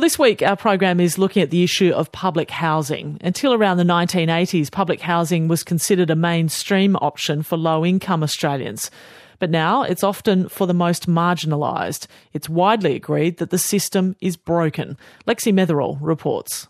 this week our program is looking at the issue of public housing. Until around the 1980s, public housing was considered a mainstream option for low-income Australians. But now it's often for the most marginalised. It's widely agreed that the system is broken. Lexi Metherall reports.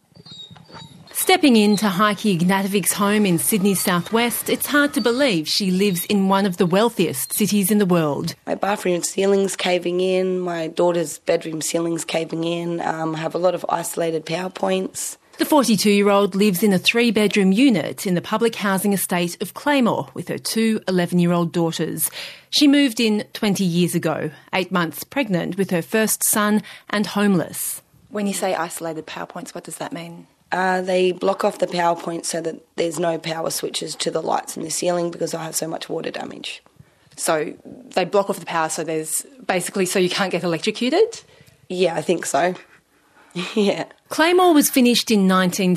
Stepping into Heike Ignatovic's home in Sydney's southwest, it's hard to believe she lives in one of the wealthiest cities in the world. My bathroom ceiling's caving in, my daughter's bedroom ceiling's caving in, I have a lot of isolated power points. The 42-year-old lives in a 3-bedroom unit in the public housing estate of Claymore with her 2 11-year-old daughters. She moved in 20 years ago, 8 months pregnant with her first son and homeless. When you say isolated power points, what does that mean? They block off the power point so that there's no power switches to the lights in the ceiling because I have so much water damage. So they block off the power so there's basically so you can't get electrocuted? Yeah, I think so. Yeah. Claymore was finished in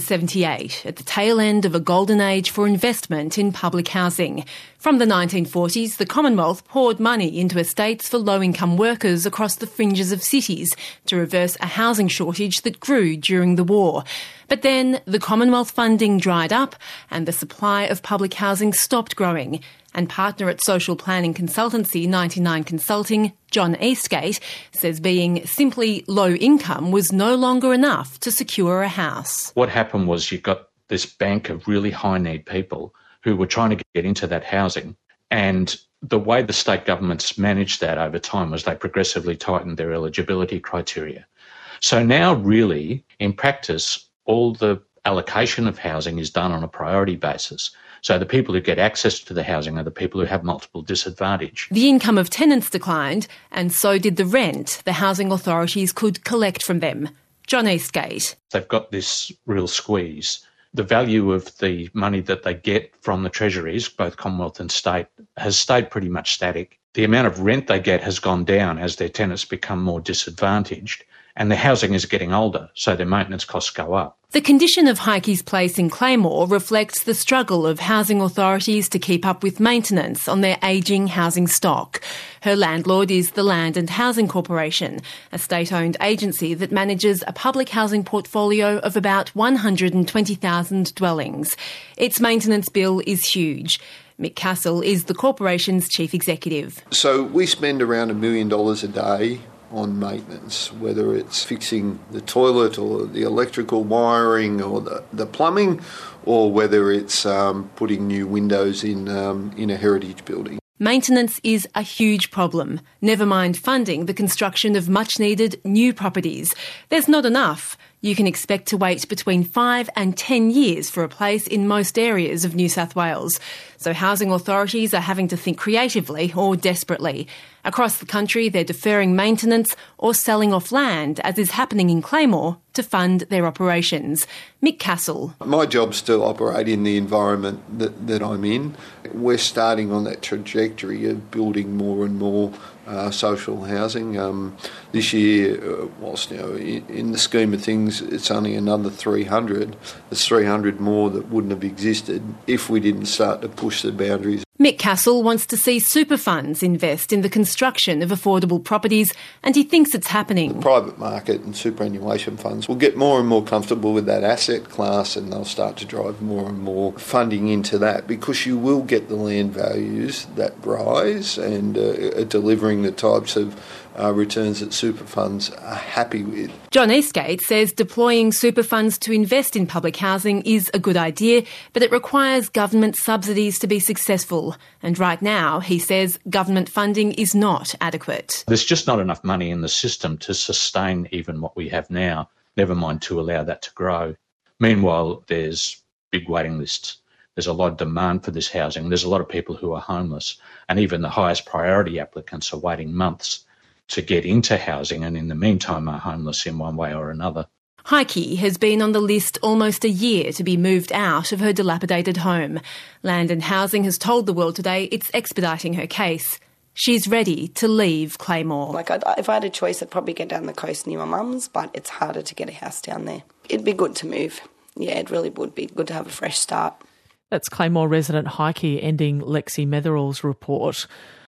1978, at the tail end of a golden age for investment in public housing. From the 1940s, the Commonwealth poured money into estates for low-income workers across the fringes of cities to reverse a housing shortage that grew during the war. But then the Commonwealth funding dried up and the supply of public housing stopped growing. And partner at social planning consultancy 99 Consulting, John Eastgate, says being simply low income was no longer enough to secure a house. What happened was you got this bank of really high need people who were trying to get into that housing. And the way the state governments managed that over time was they progressively tightened their eligibility criteria. So now really, in practice, all the allocation of housing is done on a priority basis. So the people who get access to the housing are the people who have multiple disadvantage. The income of tenants declined, and so did the rent the housing authorities could collect from them. John Eastgate. They've got this real squeeze. The value of the money that they get from the treasuries, both Commonwealth and state, has stayed pretty much static. The amount of rent they get has gone down as their tenants become more disadvantaged, and the housing is getting older, so their maintenance costs go up. The condition of Heike's place in Claymore reflects the struggle of housing authorities to keep up with maintenance on their ageing housing stock. Her landlord is the Land and Housing Corporation, a state-owned agency that manages a public housing portfolio of about 120,000 dwellings. Its maintenance bill is huge. Mick Castle is the corporation's chief executive. So we spend around $1 million a day on maintenance, whether it's fixing the toilet or the electrical wiring or the plumbing, or whether it's putting new windows in a heritage building. Maintenance is a huge problem, never mind funding the construction of much-needed new properties. There's not enough. You can expect to wait between 5 and 10 years for a place in most areas of New South Wales. So housing authorities are having to think creatively or desperately. Across the country, they're deferring maintenance or selling off land, as is happening in Claymore, to fund their operations. Mick Castle. My job's to operate in the environment that I'm in. We're starting on that trajectory of building more and more social housing. This year, whilst in the scheme of things, it's only another 300. There's 300 more that wouldn't have existed if we didn't start to push the boundaries. Mick Castle wants to see super funds invest in the construction of affordable properties, and he thinks it's happening. The private market and superannuation funds will get more and more comfortable with that asset class, and they'll start to drive more and more funding into that, because you will get the land values that rise and are delivering the types of returns that super funds are happy with. John Eastgate says deploying super funds to invest in public housing is a good idea, but it requires government subsidies to be successful. And right now, he says, government funding is not adequate. There's just not enough money in the system to sustain even what we have now, never mind to allow that to grow. Meanwhile, there's big waiting lists. There's a lot of demand for this housing. There's a lot of people who are homeless, and even the highest priority applicants are waiting months to get into housing, and in the meantime are homeless in one way or another. Heike has been on the list almost a year to be moved out of her dilapidated home. Land and Housing has told The World Today it's expediting her case. She's ready to leave Claymore. If I had a choice, I'd probably get down the coast near my mum's, but it's harder to get a house down there. It'd be good to move. Yeah, it really would be good to have a fresh start. That's Claymore resident Heike ending Lexi Metherall's report.